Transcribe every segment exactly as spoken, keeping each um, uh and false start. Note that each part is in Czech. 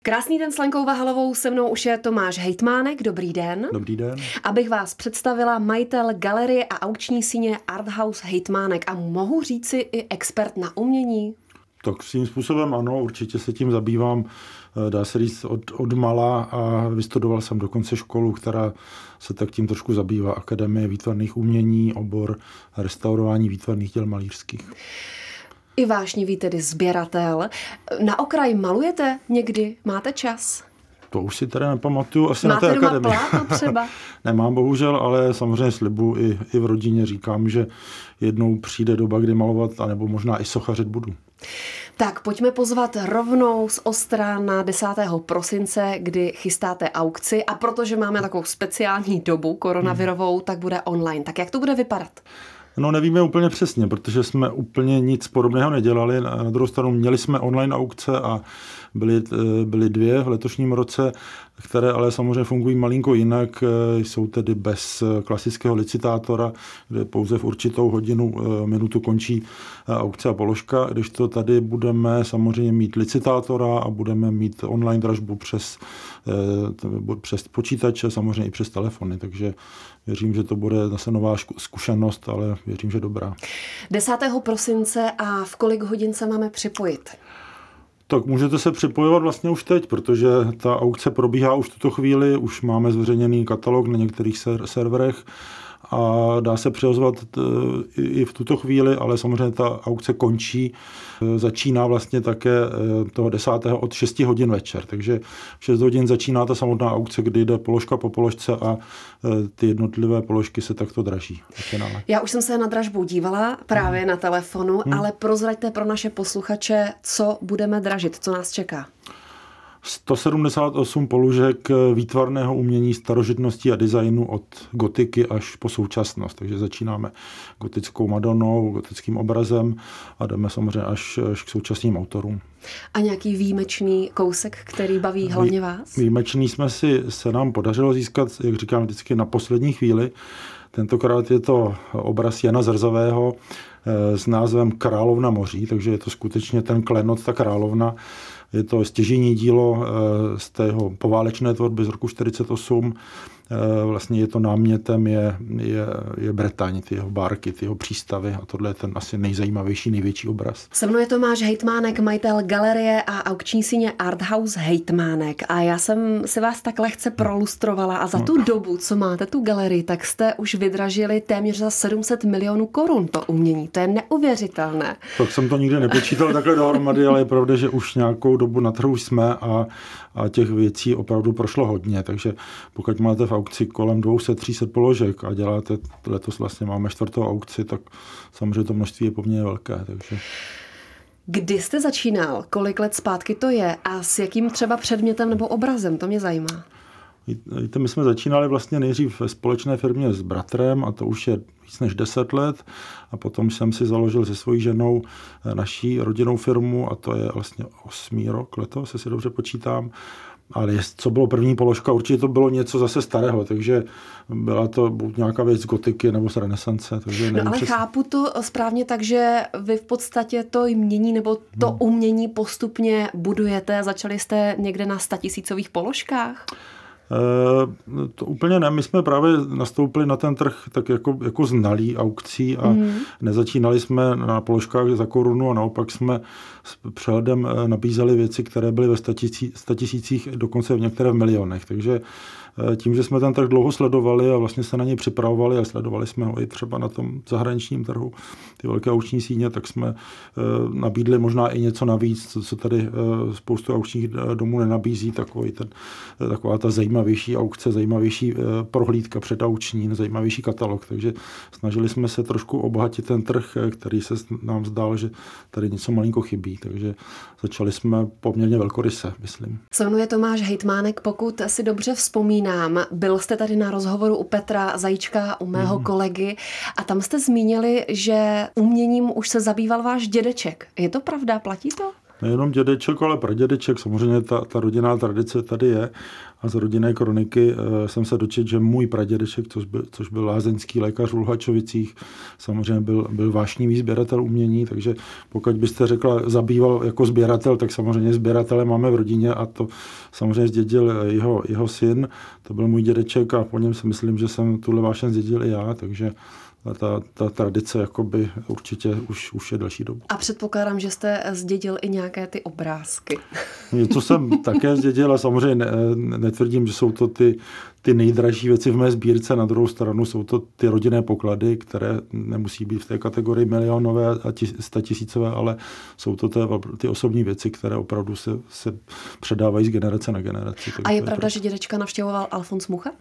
Krásný den s Lenkou Vahalovou, se mnou už je Tomáš Hejtmánek, dobrý den. Dobrý den. Abych vás představila, majitel galerie a aukční síně Arthouse Hejtmánek a mohu říci i expert na umění? Tak svým způsobem ano, určitě se tím zabývám, dá se říct od, od mala a vystudoval jsem dokonce školu, která se tak tím trošku zabývá, Akademie výtvarných umění, obor restaurování výtvarných děl malířských. I vášnivý tedy sběratel. Na okraj malujete někdy? Máte čas? To už si tady nepamatuju, asi Máte na té doma akademii. plátno třeba? Nemám bohužel, ale samozřejmě slibuji i, i v rodině říkám, že jednou přijde doba, kdy malovat, anebo možná i sochařit budu. Tak pojďme pozvat rovnou z Ostra na desátého prosince, kdy chystáte aukci, a protože máme takovou speciální dobu koronavirovou, tak bude online. Tak jak to bude vypadat? No nevíme úplně přesně, protože jsme úplně nic podobného nedělali. Na druhou stranu měli jsme online aukce a byly, byly dvě v letošním roce, které ale samozřejmě fungují malinko jinak. Jsou tedy bez klasického licitátora, kde pouze v určitou hodinu, minutu končí aukce a položka, když to tady budeme samozřejmě mít licitátora a budeme mít online dražbu přes, přes počítače, samozřejmě i přes telefony, takže věřím, že to bude zase nová zkušenost, ale věřím, že dobrá. desátého prosince a v kolik hodin se máme připojit? Tak můžete se připojovat vlastně už teď, protože ta aukce probíhá už v tuto chvíli, už máme zveřejněný katalog na některých ser- serverech a dá se přihazovat i v tuto chvíli, ale samozřejmě ta aukce končí, začíná vlastně také toho desátého od šesti hodin večer, takže v šest hodin začíná ta samotná aukce, kdy jde položka po položce a ty jednotlivé položky se takto draží. Já už jsem se na dražbu dívala právě hmm. na telefonu, hmm. ale prozraďte pro naše posluchače, co budeme dražit, co nás čeká. sto sedmdesát osm položek výtvarného umění, starožitností a designu od gotiky až po současnost. Takže začínáme gotickou Madonou, gotickým obrazem a jdeme samozřejmě až, až k současným autorům. A nějaký výjimečný kousek, který baví hlavně vás? Výjimečný jsme si, se nám podařilo získat, jak říkám vždycky, na poslední chvíli. Tentokrát je to obraz Jana Zrzavého s názvem Královna moří, takže je to skutečně ten klenot, ta královna. Je to stěžejní dílo z tého poválečné tvorby z roku čtyřicet osm. Vlastně je to námětem, je, je, je Bretaň, ty jeho bárky, ty jeho přístavy a tohle je ten asi nejzajímavější, největší obraz. Se mnou je Tomáš Hejtmánek, majitel galerie a aukční síně Arthouse Hejtmánek a já jsem si vás tak lehce prolustrovala a za tu no. dobu, co máte tu galerii, tak jste už vydražili téměř za sedm set milionů korun to umění. To je neuvěřitelné. Tak jsem to nikdy nepočítal takhle dohromady, ale je pravda, že už nějakou dobu na trhu jsme a, a těch věcí opravdu prošlo hodně, takže pokud máte v aukci kolem dvě stě tři sta položek a děláte, letos vlastně máme čtvrtou aukci, tak samozřejmě to množství je poměrně velké. Takže... Kdy jste začínal? Kolik let zpátky to je? A s jakým třeba předmětem nebo obrazem? To mě zajímá. Víte, my jsme začínali vlastně nejdřív ve společné firmě s bratrem a to už je víc než deset let a potom jsem si založil se svojí ženou naší rodinnou firmu a to je vlastně osmý rok letos, se si dobře počítám. Ale co bylo první položka, určitě to bylo něco zase starého, takže byla to buď nějaká věc z gotiky nebo z renesance. Takže no ale přesně. Chápu to správně tak, že vy v podstatě to jmění nebo to hmm. umění postupně budujete. Začali jste někde na statisícových položkách? E, to úplně ne. My jsme právě nastoupili na ten trh tak jako, jako znalí aukcí a mm. nezačínali jsme na položkách za korunu a naopak jsme s přehledem nabízeli věci, které byly ve statisících, dokonce v některé v milionech. Takže tím, že jsme ten trh dlouho sledovali a vlastně se na něj připravovali a sledovali jsme ho i třeba na tom zahraničním trhu, ty velké aukční síně, tak jsme nabídli možná i něco navíc, co, co tady spoustu aukčních domů nenabízí, takový ten, taková ta zajímavější aukce, zajímavější prohlídka předaukční, zajímavější katalog. Takže snažili jsme se trošku obohatit ten trh, který se nám zdál, že tady něco malinko chybí. Takže začali jsme poměrně velkoryse, myslím. Se mnou je Tomáš Hejtmánek, pokud si dobře vzpomínám, byl jste tady na rozhovoru u Petra Zajíčka, u mého mm. kolegy a tam jste zmínili, že uměním už se zabýval váš dědeček. Je to pravda? Platí to? Nejenom dědeček, ale pradědeček. Samozřejmě ta, ta rodinná tradice tady je. A z rodinné kroniky e, jsem se dočetl, že můj pradědeček, což byl, což byl lázeňský lékař v Luhačovicích, samozřejmě byl, byl vášnivý sběratel umění, takže pokud byste řekla, zabýval jako sběratel, tak samozřejmě sběratele máme v rodině a to samozřejmě zdědil jeho, jeho syn. To byl můj dědeček a po něm si myslím, že jsem tuhle vášeň zdědil i já, takže ta, ta tradice jakoby určitě už, už je další dobu. A předpokládám, že jste zdědil i nějaké ty obrázky. To jsem také zdědil a samozřejmě ne, netvrdím, že jsou to ty, ty nejdražší věci v mé sbírce. Na druhou stranu jsou to ty rodinné poklady, které nemusí být v té kategorii milionové a statisícové, ale jsou to ty, ty osobní věci, které opravdu se, se předávají z generace na generaci. A je, je pravda, to... že dědečka navštěvoval Alfons Mucha?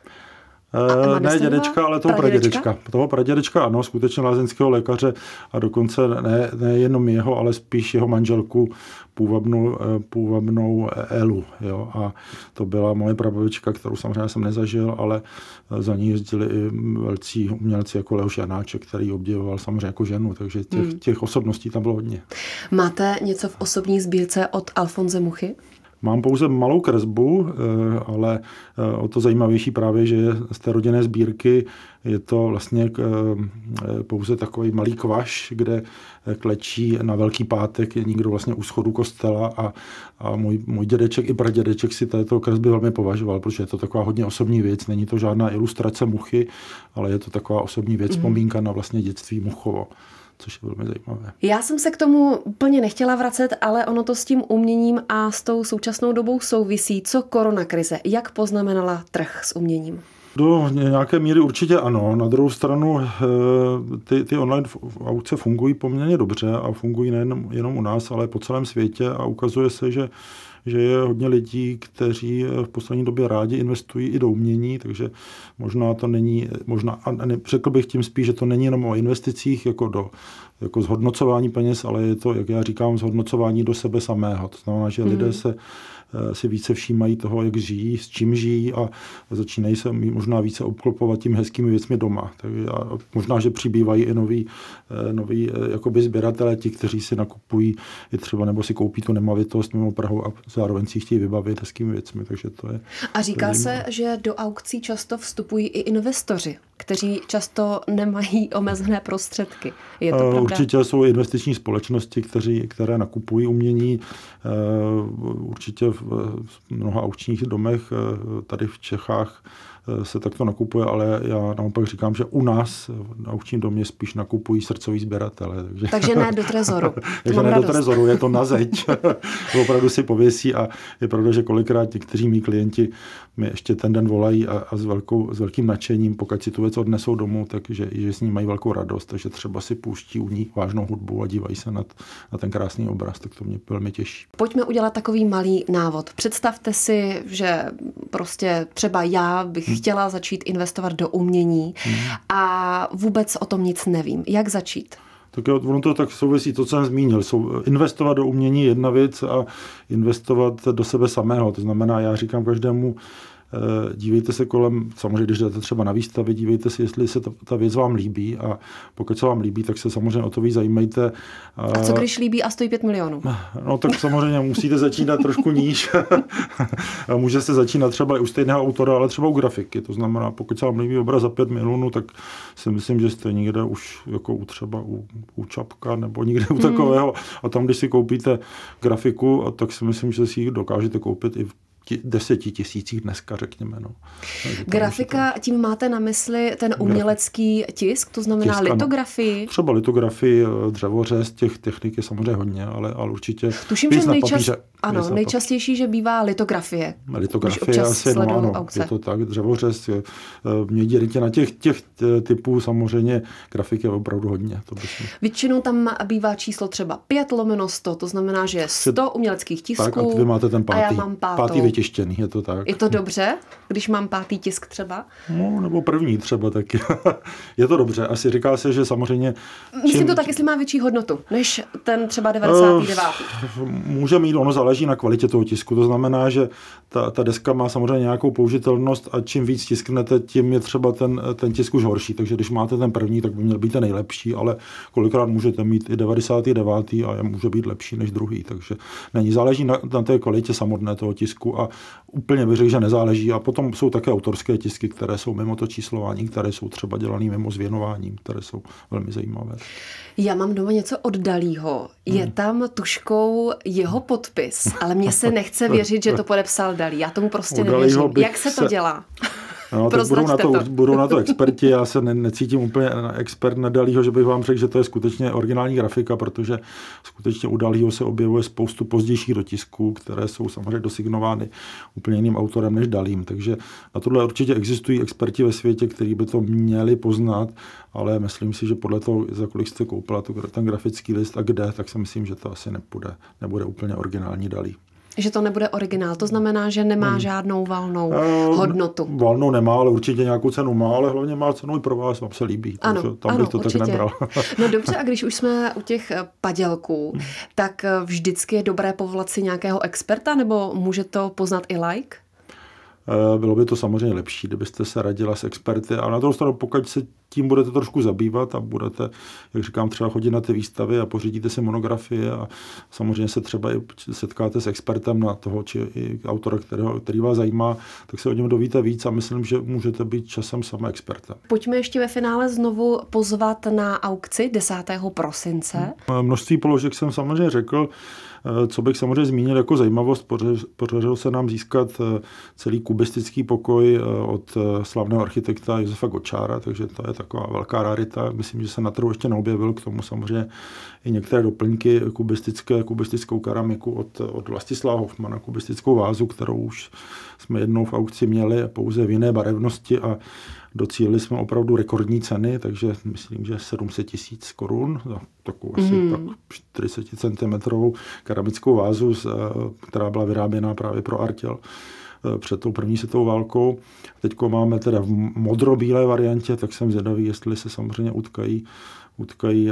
A ne dědečka, ale toho pradědečka. pradědečka. Toho pradědečka, ano, skutečně lázeňského lékaře a dokonce ne, ne jenom jeho, ale spíš jeho manželku půvabnou, půvabnou Elu. Jo. A to byla moje prababička, kterou samozřejmě jsem nezažil, ale za ní jezdili i velcí umělci jako Leoš Janáček, který obdivoval samozřejmě jako ženu, takže těch, hmm. těch osobností tam bylo hodně. Máte něco v osobní sbírce od Alfonse Muchy? Mám pouze malou kresbu, ale o to zajímavější právě, že z té rodinné sbírky je to vlastně pouze takový malý kvaš, kde klečí na Velký pátek někdo vlastně u schodu kostela a, a můj, můj dědeček i pradědeček si této kresby velmi považoval, protože je to taková hodně osobní věc. Není to žádná ilustrace Muchy, ale je to taková osobní věc, vzpomínka na vlastně dětství Muchovo, což je velmi zajímavé. Já jsem se k tomu úplně nechtěla vracet, ale ono to s tím uměním a s tou současnou dobou souvisí. Co koronakrize? Jak poznamenala trh s uměním? Do nějaké míry určitě ano. Na druhou stranu ty, ty online aukce fungují poměrně dobře a fungují nejen jenom u nás, ale po celém světě a ukazuje se, že že je hodně lidí, kteří v poslední době rádi investují i do umění, takže možná to není, možná, a ne, řekl bych tím spíš, že to není jenom o investicích, jako do jako zhodnocování peněz, ale je to, jak já říkám, zhodnocování do sebe samého. To znamená, že mm. lidé se si více všímají toho, jak žijí, s čím žijí a začínají se možná více obklopovat tím hezkými věcmi doma. Takže možná, že přibývají i noví, noví jakoby sběratelé, ti, kteří si nakupují i třeba nebo si koupí tu nemovitost mimo Prahu a zároveň si chtějí vybavit hezkými věcmi. Takže to je, a říká to je se, že do aukcí často vstupují i investoři, kteří často nemají omezené prostředky. Je to pravda? Určitě jsou investiční společnosti, kteří, které nakupují umění. Určitě v mnoha aukčních domech tady v Čechách se takto nakupuje, ale já naopak říkám, že u nás na aukčním domě spíš nakupují srdcoví sběratele. Takže, takže ne do trezoru. Takže ne radost. do trezoru, je to na zeď. Opravdu si pověsí a je pravda, že kolikrát někteří mý klienti mi ještě ten den volají a, a s, velkou, s velkým nadšením, pokud si tu věc odnesou domů, takže že s ní mají velkou radost, takže třeba si pouští u ní vážnou hudbu a dívají se na, na ten krásný obraz, tak to mě velmi těší. Pojďme udělat takový malý návod. Představte si, že prostě třeba já bych chtěla začít investovat do umění hmm. a vůbec o tom nic nevím. Jak začít? Tak jo, ono to tak souvisí, to, co jsem zmínil. Investovat do umění je jedna věc a investovat do sebe samého. To znamená, já říkám každému, dívejte se kolem, samozřejmě, když jdete třeba na výstavy, dívejte se, jestli se ta, ta věc vám líbí a pokud se vám líbí, tak se samozřejmě o to víc zajímejte. A co když líbí a stojí pět milionů? No tak samozřejmě musíte začínat trošku níž. Může se začínat třeba i u stejného autora, ale třeba u grafiky. To znamená, pokud se vám líbí obraz za pět milionů, tak si myslím, že jste někde už jako u třeba u, u Čapka nebo někde u takového. A tam, když si koupíte grafiku, tak si myslím, že si ji dokážete koupit i v deseti tisících dneska, řekněme. No. Grafika, to... tím máte na mysli ten umělecký tisk, to znamená tisk, litografii? Ano. Třeba litografii, dřevořez, těch technik je samozřejmě hodně, ale, ale určitě tuším, že nejčas... papíře, ano, nejčastější, že bývá litografie. Litografie asi, no, ano, aukce. Je to tak, dřevořez, mědí rytě na těch, těch typů samozřejmě grafik je opravdu hodně. To bychom... Většinou tam bývá číslo třeba pět lomeno sto, to znamená, že je sto uměleckých tisků tak, a vy máte ten pátý, a já mám pátou. pátý tištěný, je to tak. Je to dobře, když mám pátý tisk třeba? No, nebo první třeba taky. Je to dobře. Asi říká se, že samozřejmě... Myslím čím... to tak, jestli má větší hodnotu, než ten třeba devadesátý devátý Může mít, ono záleží na kvalitě toho tisku. To znamená, že ta, ta deska má samozřejmě nějakou použitelnost a čím víc tisknete, tím je třeba ten, ten tisk už horší. Takže když máte ten první, tak by měl být ten nejlepší, ale kolikrát můžete mít i devadesátý devátý a je může být lepší než druhý. Takže není, záleží na, na té kvalitě samotné toho tisku a úplně bych řekl, že nezáleží. A potom jsou také autorské tisky, které jsou mimo to číslování, které jsou třeba dělané mimo s věnováním, které jsou velmi zajímavé. Já mám doma něco od Dalího. Je hmm. tam tuškou jeho podpis, ale mně se nechce věřit, že to podepsal Dalí. Já tomu prostě nevěřím. Jak se to se... dělá? No, tak budou na, to, to. budou na to experti, já se ne, necítím úplně expert na Dalího, že bych vám řekl, že to je skutečně originální grafika, protože skutečně u Dalího se objevuje spoustu pozdějších dotisků, které jsou samozřejmě dosignovány úplně jiným autorem než Dalím. Takže na tohle určitě existují experti ve světě, kteří by to měli poznat, ale myslím si, že podle toho, za kolik jste koupila ten grafický list a kde, tak si myslím, že to asi nebude, nebude úplně originální Dalí. Že to nebude originál, to znamená, že nemá hmm. žádnou valnou uh, hodnotu. Valnou nemá, ale určitě nějakou cenu má, ale hlavně má cenu i pro vás, vám se líbí. Ano, takže tam ano, bych to určitě. tak nebral. No dobře, a když už jsme u těch padělků, hmm. tak vždycky je dobré povolat si nějakého experta, nebo může to poznat i like? Bylo by to samozřejmě lepší, kdybyste se radila s experty, ale na druhou stranu, pokud se tím budete trošku zabývat a budete, jak říkám, třeba chodit na ty výstavy a pořídíte si monografie a samozřejmě se třeba i setkáte s expertem na toho, či i autora, kterého, který vás zajímá, tak se o něm dovíte víc a myslím, že můžete být časem sami expertem. Pojďme ještě ve finále znovu pozvat na aukci desátého prosince. Množství položek jsem samozřejmě řekl. Co bych samozřejmě zmínil jako zajímavost, podařilo se nám získat celý kubistický pokoj od slavného architekta Josefa Gočára, takže to je taková velká rarita. Myslím, že se na trhu ještě neobjevil, k tomu samozřejmě i některé doplňky kubistické, kubistickou keramiku od, od Vlastislava Hofmana, kubistickou vázu, kterou už jsme jednou v aukci měli pouze v jiné barevnosti a docílili jsme opravdu rekordní ceny, takže myslím, že sedm set tisíc korun za takovou asi mm. tak čtyřicet centimetrovou keramickou vázu, která byla vyráběná právě pro Artěl před tou první světovou válkou. Teďko máme teda v modrobílé variantě, tak jsem zvědavý, jestli se samozřejmě utkají, utkají,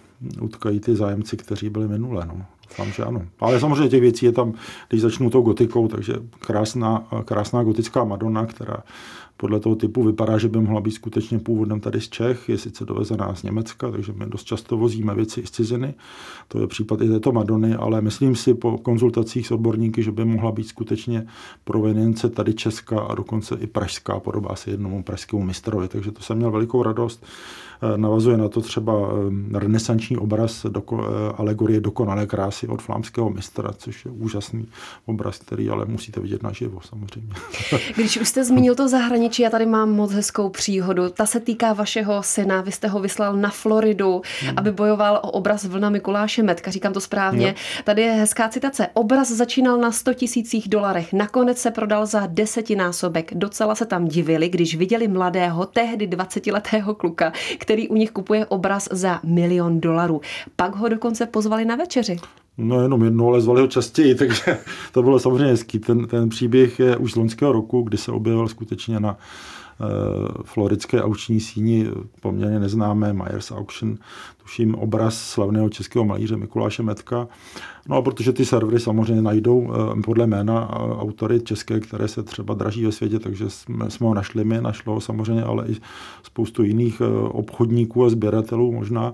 utkají ty zájemci, kteří byli minule. No. Doufám, že ano. Ale samozřejmě těch věcí je tam, když začnu tou gotikou, takže krásná, krásná gotická Madonna, která podle toho typu vypadá, že by mohla být skutečně původem tady z Čech, je sice dovezená z Německa, takže my dost často vozíme věci z ciziny. To je případ i této Madony, ale myslím si po konzultacích s odborníky, že by mohla být skutečně provenience tady česká a dokonce i pražská, podobá se jednomu pražskému mistrovi, takže to jsem měl velikou radost. Navazuje na to třeba renesanční obraz doko, alegorie dokonalé krásy od flámského mistra, což je úžasný obraz, který ale musíte vidět naživo samozřejmě. Když už jste zmínil to zahraničí, já tady mám moc hezkou příhodu. Ta se týká vašeho syna. Vy jste ho vyslal na Floridu, hmm. aby bojoval o obraz Vlna Mikuláše Metka. Říkám to správně. Jo. Tady je hezká citace. Obraz začínal na sto tisících dolarech. Nakonec se prodal za desetinásobek. Docela se tam divili, když viděli mladého, tehdy dvacetiletého kluka, který u nich kupuje obraz za milion dolarů. Pak ho dokonce pozvali na večeři. No jenom jednou, ale zvali ho častěji, takže to bylo samozřejmě hezký. Ten, ten příběh je už z loňského roku, kdy se objevil skutečně na uh, floridské aukční síni poměrně neznámé Myers Auction, tuším obraz slavného českého malíře Mikuláše Metka. No a protože ty servery samozřejmě najdou uh, podle jména uh, autory české, které se třeba draží ve světě, takže jsme, jsme ho našli my, našlo ho samozřejmě, ale i spoustu jiných uh, obchodníků a sběratelů možná.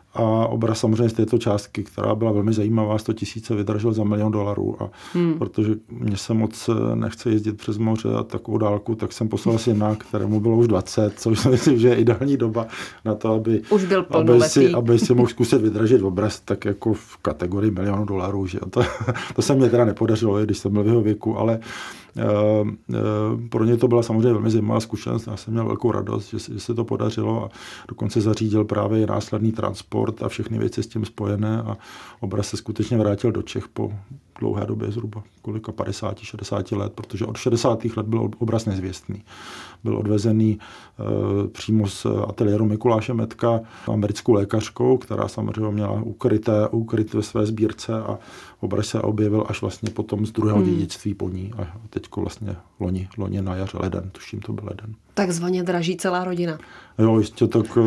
A obraz samozřejmě z této částky, která byla velmi zajímavá, sto tisíc vydržel za milion dolarů. A hmm. protože mě se moc nechce jezdit přes moře a takovou dálku, tak jsem poslal syna, kterému bylo už dvacet, což si myslím, že je ideální doba na to, aby, už byl aby, si, aby si mohl zkusit vydržet obraz tak jako v kategorii milionu dolarů. Že? To, to se mě teda nepodařilo, když jsem byl v jeho věku, ale Pro ně to byla samozřejmě velmi zajímavá zkušenost. Já jsem měl velkou radost, že se, že se to podařilo a dokonce zařídil právě následný transport a všechny věci s tím spojené a obraz se skutečně vrátil do Čech po dlouhé době, zhruba kolika padesát šedesát let, protože od šedesátých let byl obraz nezvěstný. Byl odvezený e, přímo z ateliéru Mikuláše Metka americkou lékařkou, která samozřejmě měla ukryté, ukryt ve své sbírce a obraz se objevil až vlastně potom z druhého hmm. dědictví po ní. A teďko vlastně loni, loni na jaře leden, tuším to byl leden. Takzvaně draží celá rodina. Jo, jistě, tak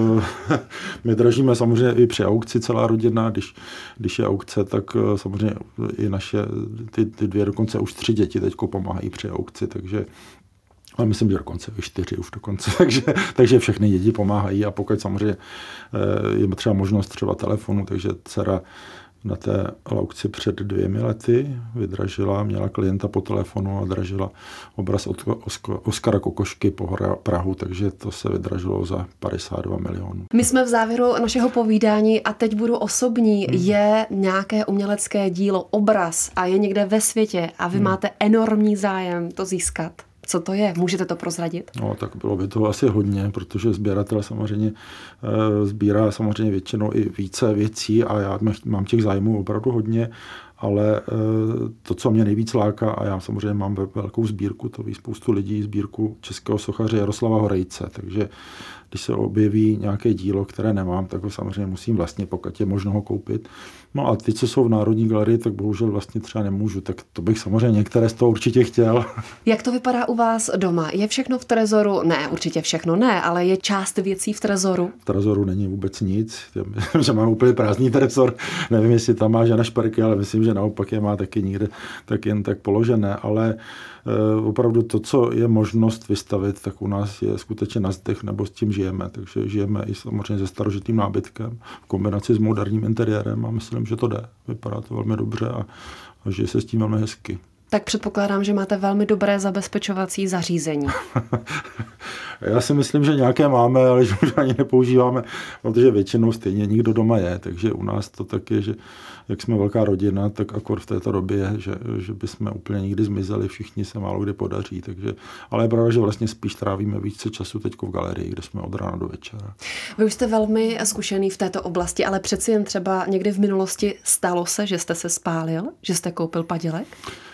my dražíme samozřejmě i při aukci celá rodina. Když, když je aukce, tak samozřejmě i naše, ty, ty dvě, dokonce už tři děti teďko pomáhají při aukci, takže ale myslím, že dokonce i čtyři už dokonce, takže, takže všechny děti pomáhají a pokud samozřejmě je třeba možnost třeba telefonu, takže dcera na té aukci před dvěmi lety vydražila, měla klienta po telefonu a dražila obraz od Oskara Kokošky po Prahu, takže to se vydražilo za padesát dva milionů. My jsme v závěru našeho povídání a teď budu osobní. Hmm. Je nějaké umělecké dílo, obraz a je někde ve světě a vy hmm. máte enormní zájem to získat? Co to je? Můžete to prozradit? No, tak bylo by to asi hodně, protože sběratel samozřejmě e, sbírá samozřejmě většinou i více věcí a já mám těch zájmů opravdu hodně, ale e, to, co mě nejvíc láká, a já samozřejmě mám velkou sbírku, to ví spoustu lidí, sbírku českého sochaře Jaroslava Horejce, takže když se objeví nějaké dílo, které nemám, tak ho samozřejmě musím vlastně, pokud je možno ho koupit. No a ty, co jsou v Národní galerii, tak bohužel vlastně třeba nemůžu, tak to bych samozřejmě některé z toho určitě chtěl. Jak to vypadá u vás doma? Je všechno v trezoru? Ne, určitě všechno ne, ale je část věcí v trezoru? V trezoru není vůbec nic, myslím, že mám úplně prázdný trezor. Nevím, jestli tam má žena šperky, ale myslím, že naopak je má taky někde tak jen tak položené, ale e, opravdu to, co je možnost vystavit, tak u nás je skutečně na zdech, nebo s tím žijeme, takže žijeme i samozřejmě se starožitým nábytkem v kombinaci s moderním interiérem a myslím, že to jde. Vypadá to velmi dobře a, a žije se s tím velmi hezky. Tak předpokládám, že máte velmi dobré zabezpečovací zařízení. Já si myslím, že nějaké máme, ale že už ani nepoužíváme, protože většinou stejně nikdo doma je, takže u nás to tak je, že jak jsme velká rodina, tak akor v této době je, že, že bychom úplně nikdy zmizeli, všichni se málo kdy podaří, takže, ale je pravda, že vlastně spíš trávíme více času teď v galerii, kde jsme od rána do večera. Vy už jste velmi zkušený v této oblasti, ale přeci jen třeba někdy v minulosti stalo se, že jste se spálil, že jste koupil padělek?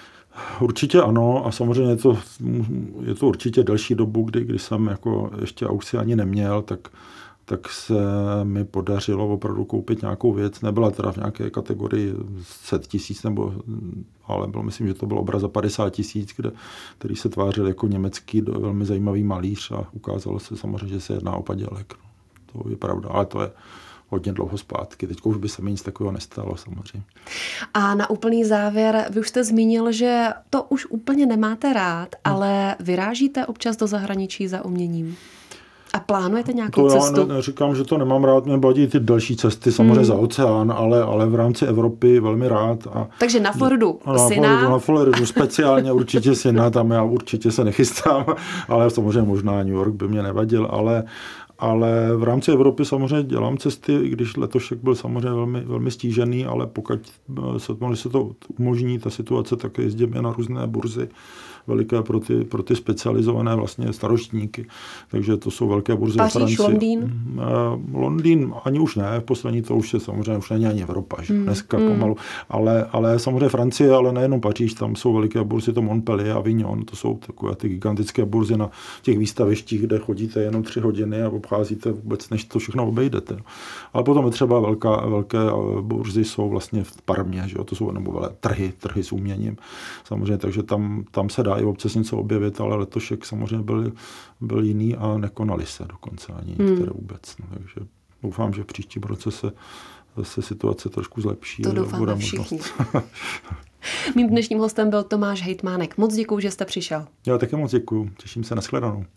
Určitě ano a samozřejmě je to, je to určitě delší dobu, kdy, kdy jsem jako ještě aukci ani neměl, tak, tak se mi podařilo opravdu koupit nějakou věc. Nebyla teda v nějaké kategorii set tisíc, nebo, ale bylo, myslím, že to byl obraz za padesát tisíc, kde, který se tvářil jako německý velmi zajímavý malíř a ukázalo se samozřejmě, že se jedná o padělek. No, to je pravda, ale to je hodně dlouho zpátky. Teď už by se mi nic takového nestalo samozřejmě. A na úplný závěr, vy už jste zmínil, že to už úplně nemáte rád, hmm. ale vyrážíte občas do zahraničí za uměním. A plánujete nějakou to cestu? Já ne, neříkám, že to nemám rád, mě baví ty další cesty, samozřejmě hmm. za oceán, ale, ale v rámci Evropy velmi rád. A takže na Floridu na syna? Floridu, na Floridu speciálně určitě syna, tam já určitě se nechystám, ale samozřejmě možná New York by mě nevadil, ale Ale v rámci Evropy samozřejmě dělám cesty, i když letošek byl samozřejmě velmi, velmi stížený, ale pokud se, se to umožní, ta situace, tak jezdím na různé burzy veliké pro ty, pro ty specializované vlastně staroštníky. Takže to jsou velké burzy ve Francii. Paříž, Londýn? Londýn ani už ne, v poslední to už je samozřejmě už není ani Evropa, že? Mm, Dneska mm. pomalu. Ale, ale samozřejmě Francie, ale nejenom Paříž, tam jsou veliké burzy, to Montpellier, Avignon, to jsou takové ty gigantické burzy na těch výstavištích, kde chodíte jenom tři hodiny a obcházíte vůbec, než to všechno obejdete. Ale potom je třeba velká, velké burzy jsou vlastně v Parmě, že? To jsou nebo velké trhy, trhy s uměním. Samozřejmě, takže tam, tam se dá i občas něco objevit, ale letošek samozřejmě byl, byl jiný a nekonali se dokonce ani některé hmm. vůbec. No, takže doufám, že v příštím roce se zase situace trošku zlepší. To doufáme všichni. Mým dnešním hostem byl Tomáš Hejtmánek. Moc děkuju, že jste přišel. Já také moc děkuju. Těším se na shledanou.